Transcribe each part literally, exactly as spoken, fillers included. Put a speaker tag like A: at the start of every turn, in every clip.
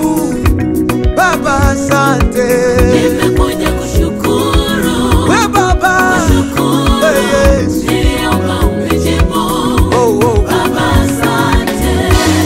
A: umejibu. Baba asante.
B: Nimekuja kushukuru.
A: We Baba,
B: kushukuru.
A: hey, yes.
B: Niliomba umejibu.
A: Oh, oh.
B: Baba asante.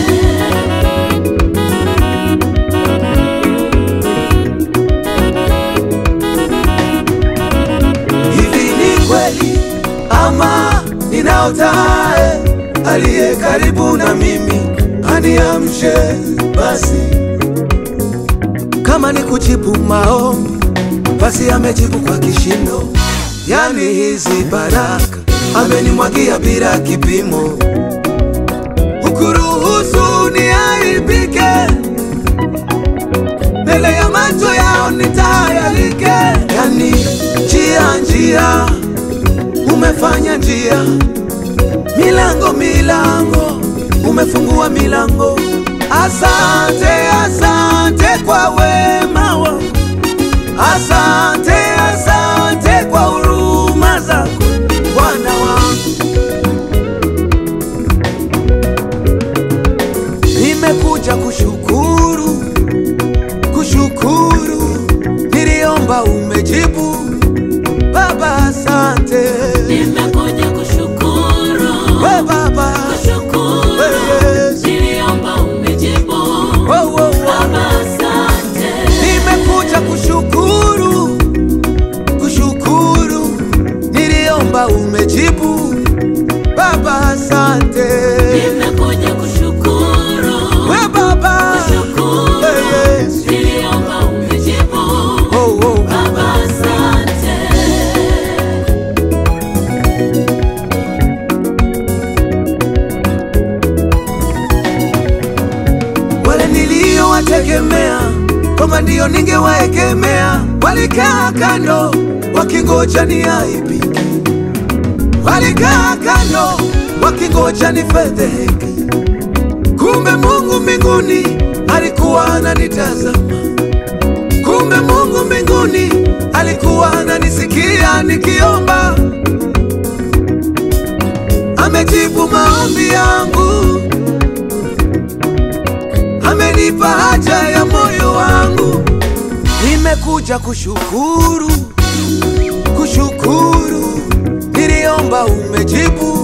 A: Hivi ni kweli ama ninaotae? Aliye karibu na mimi aniamshe basi. Kama ni kujibu maombi, basi amejibu kwa kishindo. Yani hizi baraka amenimwagia bila kipimo. Ukuruhusu niaibike, mbele ya macho yao nitayalike. Yani njia njia, umefanya njia. Milango milango, umefungua milango. Asante, asante kwa wema wako. Asante, asante kwa huruma zako Bwana wangu. Nimekuja kushukuru, kushukuru. Niliomba umejibu. Baba asante.
B: Nimekuja kushukuru.
A: We Baba,
B: kushukuru.
A: yes.
B: Niliomba umejibu.
A: Oh, oh, oh.
B: Baba asante.
A: Nimekuja kushukuru, kushukuru. Niliomba umejibu. Baba asante.
B: Nimekuja kushukuru.
A: We Baba,
B: kushukuru.
A: yes.
B: Niliomba umejibu.
A: Oh, oh.
B: Baba asante.
A: Wale niliowategemea kwamba ndio ningewaegemea, walikaa kando wakingoja niaibike. Walikaa kando wakingoja nifedheheke. Kumbe Mungu mbinguni alikuwa ananitazama. Kumbe Mungu mbinguni alikuwa ananisikia nikiomba. Amejibu maombi yangu, amenipa haja ya moyo wangu. Nimekuja kushukuru, kushukuru. Niliomba umejibu.